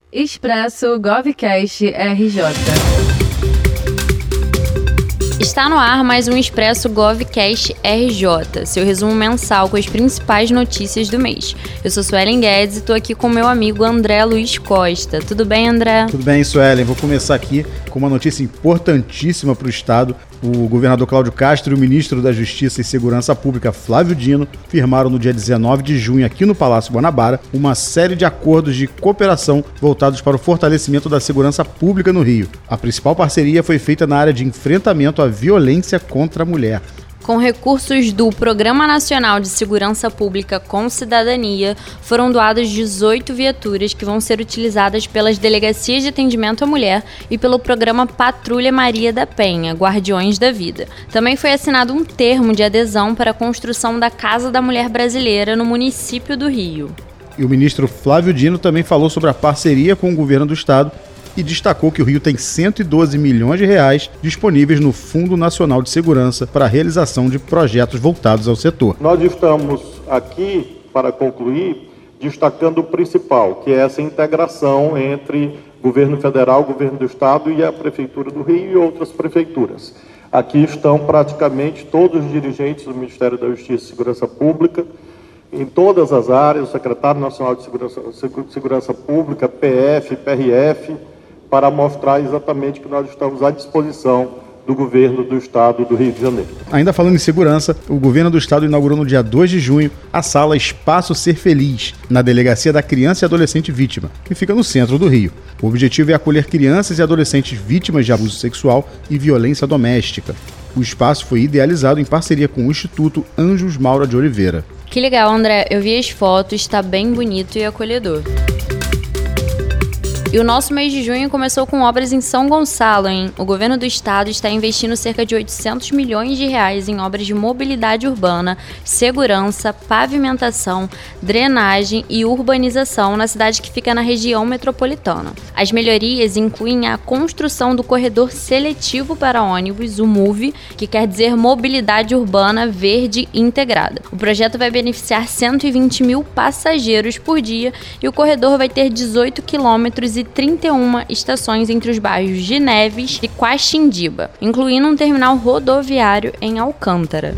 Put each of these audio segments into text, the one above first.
Expresso Govcast RJ. Está no ar mais um Expresso Govcast RJ, seu resumo mensal com as principais notícias do mês. Eu sou Suelen Guedes e estou aqui com meu amigo André Luiz Costa. Tudo bem, André? Tudo bem, Suelen. Vou começar aqui com uma notícia importantíssima para o Estado. O governador Cláudio Castro e o ministro da Justiça e Segurança Pública, Flávio Dino, firmaram no dia 19 de junho, aqui no Palácio Guanabara, uma série de acordos de cooperação voltados para o fortalecimento da segurança pública no Rio. A principal parceria foi feita na área de enfrentamento à violência contra a mulher. Com recursos do Programa Nacional de Segurança Pública com Cidadania, foram doadas 18 viaturas que vão ser utilizadas pelas Delegacias de Atendimento à Mulher e pelo Programa Patrulha Maria da Penha, Guardiões da Vida. Também foi assinado um termo de adesão para a construção da Casa da Mulher Brasileira no município do Rio. E o ministro Flávio Dino também falou sobre a parceria com o governo do Estado e destacou que o Rio tem 112 milhões de reais disponíveis no Fundo Nacional de Segurança para a realização de projetos voltados ao setor. Nós estamos aqui, para concluir, destacando o principal, que é essa integração entre governo federal, governo do Estado e a Prefeitura do Rio e outras prefeituras. Aqui estão praticamente todos os dirigentes do Ministério da Justiça e Segurança Pública, em todas as áreas, o Secretário Nacional de Segurança Pública, PF, PRF, para mostrar exatamente que nós estamos à disposição do governo do Estado do Rio de Janeiro. Ainda falando em segurança, o governo do Estado inaugurou no dia 2 de junho a sala Espaço Ser Feliz, na Delegacia da Criança e Adolescente Vítima, que fica no centro do Rio. O objetivo é acolher crianças e adolescentes vítimas de abuso sexual e violência doméstica. O espaço foi idealizado em parceria com o Instituto Anjos Maura de Oliveira. Que legal, André. Eu vi as fotos, está bem bonito e acolhedor. E o nosso mês de junho começou com obras em São Gonçalo, hein? O governo do estado está investindo cerca de 800 milhões de reais em obras de mobilidade urbana, segurança, pavimentação, drenagem e urbanização na cidade que fica na região metropolitana. As melhorias incluem a construção do corredor seletivo para ônibus, o MUV, que quer dizer Mobilidade Urbana Verde Integrada. O projeto vai beneficiar 120 mil passageiros por dia e o corredor vai ter 18 quilômetros e 31 estações entre os bairros de Neves e Quaxindiba, incluindo um terminal rodoviário em Alcântara.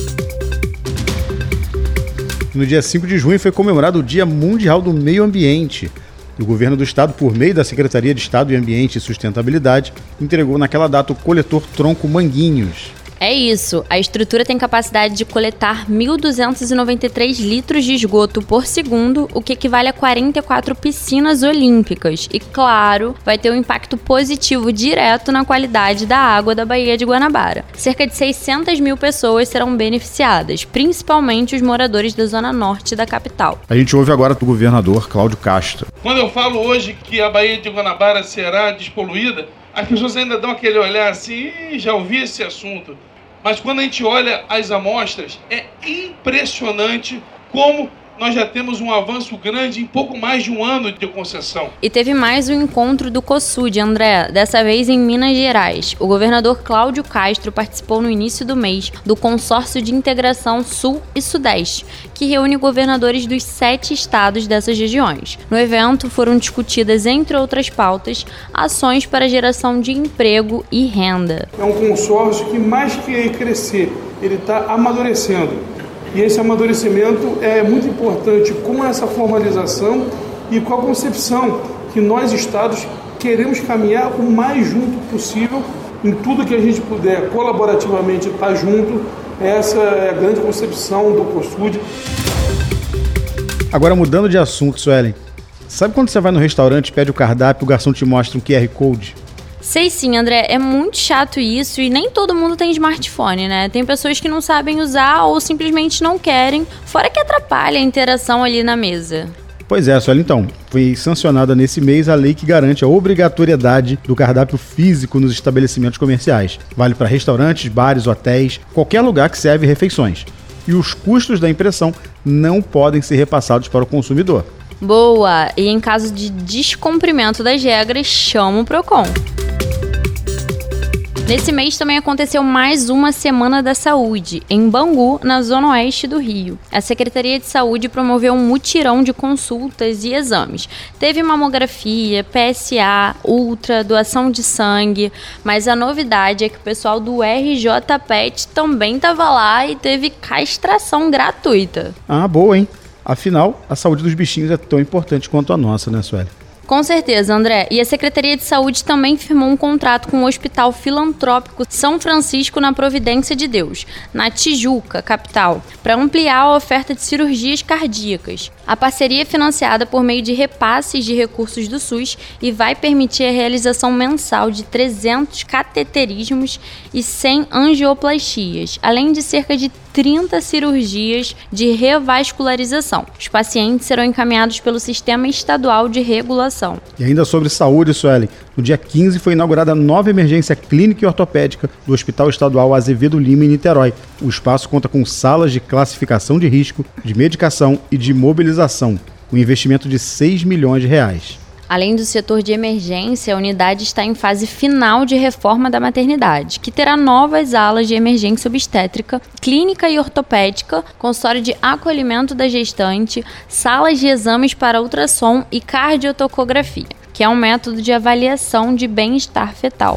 No dia 5 de junho foi comemorado o Dia Mundial do Meio Ambiente. O governo do estado, por meio da Secretaria de Estado de Ambiente e Sustentabilidade, entregou naquela data o coletor Tronco Manguinhos. É isso, a estrutura tem capacidade de coletar 1.293 litros de esgoto por segundo, o que equivale a 44 piscinas olímpicas. E, claro, vai ter um impacto positivo direto na qualidade da água da Baía de Guanabara. Cerca de 600 mil pessoas serão beneficiadas, principalmente os moradores da zona norte da capital. A gente ouve agora do governador Cláudio Castro. Quando eu falo hoje que a Baía de Guanabara será despoluída, as pessoas ainda dão aquele olhar assim, já ouvi esse assunto. Mas quando a gente olha as amostras, é impressionante como nós já temos um avanço grande em pouco mais de um ano de concessão. E teve mais um encontro do COSUD, André, dessa vez em Minas Gerais. O governador Cláudio Castro participou no início do mês do Consórcio de Integração Sul e Sudeste, que reúne governadores dos 7 estados dessas regiões. No evento foram discutidas, entre outras pautas, ações para a geração de emprego e renda. É um consórcio que mais que crescer, ele está amadurecendo. E esse amadurecimento é muito importante com essa formalização e com a concepção que nós, estados, queremos caminhar o mais junto possível em tudo que a gente puder colaborativamente estar junto. Essa é a grande concepção do COSUD. Agora, mudando de assunto, Suelen, sabe quando você vai no restaurante, pede o cardápio, o garçom te mostra um QR Code? Sei sim, André, é muito chato isso e nem todo mundo tem smartphone, né? Tem pessoas que não sabem usar ou simplesmente não querem, fora que atrapalha a interação ali na mesa. Pois é, Suelen, então, foi sancionada nesse mês a lei que garante a obrigatoriedade do cardápio físico nos estabelecimentos comerciais. Vale para restaurantes, bares, hotéis, qualquer lugar que serve refeições. E os custos da impressão não podem ser repassados para o consumidor. Boa! E em caso de descumprimento das regras, chama o PROCON. Nesse mês também aconteceu mais uma Semana da Saúde, em Bangu, na zona oeste do Rio. A Secretaria de Saúde promoveu um mutirão de consultas e exames. Teve mamografia, PSA, ultra, doação de sangue, mas a novidade é que o pessoal do RJ Pet também estava lá e teve castração gratuita. Ah, boa, hein? Afinal, a saúde dos bichinhos é tão importante quanto a nossa, né, Sueli? Com certeza, André. E a Secretaria de Saúde também firmou um contrato com o Hospital Filantrópico São Francisco na Providência de Deus, na Tijuca, capital, para ampliar a oferta de cirurgias cardíacas. A parceria é financiada por meio de repasses de recursos do SUS e vai permitir a realização mensal de 300 cateterismos e 100 angioplastias, além de cerca de 30 cirurgias de revascularização. Os pacientes serão encaminhados pelo Sistema Estadual de Regulação. E ainda sobre saúde, Sueli, no dia 15 foi inaugurada a nova emergência clínica e ortopédica do Hospital Estadual Azevedo Lima, em Niterói. O espaço conta com salas de classificação de risco, de medicação e de mobilização, com investimento de R$6 milhões. Além do setor de emergência, a unidade está em fase final de reforma da maternidade, que terá novas alas de emergência obstétrica, clínica e ortopédica, consultório de acolhimento da gestante, salas de exames para ultrassom e cardiotocografia, que é um método de avaliação de bem-estar fetal.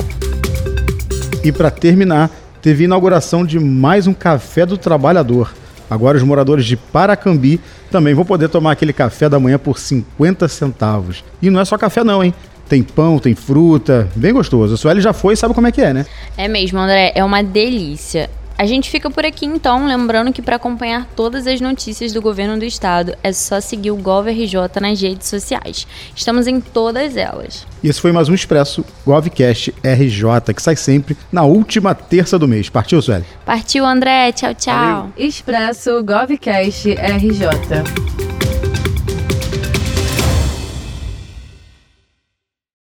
E para terminar, teve inauguração de mais um Café do Trabalhador. Agora os moradores de Paracambi também vão poder tomar aquele café da manhã por 50 centavos. E não é só café não, hein? Tem pão, tem fruta, bem gostoso. A Sueli já foi e sabe como é que é, né? É mesmo, André, é uma delícia. A gente fica por aqui então, lembrando que para acompanhar todas as notícias do governo do estado é só seguir o GovRJ nas redes sociais. Estamos em todas elas. E esse foi mais um Expresso GovCast RJ, que sai sempre na última terça do mês. Partiu, Sueli? Partiu, André. Tchau, tchau. Expresso GovCast RJ.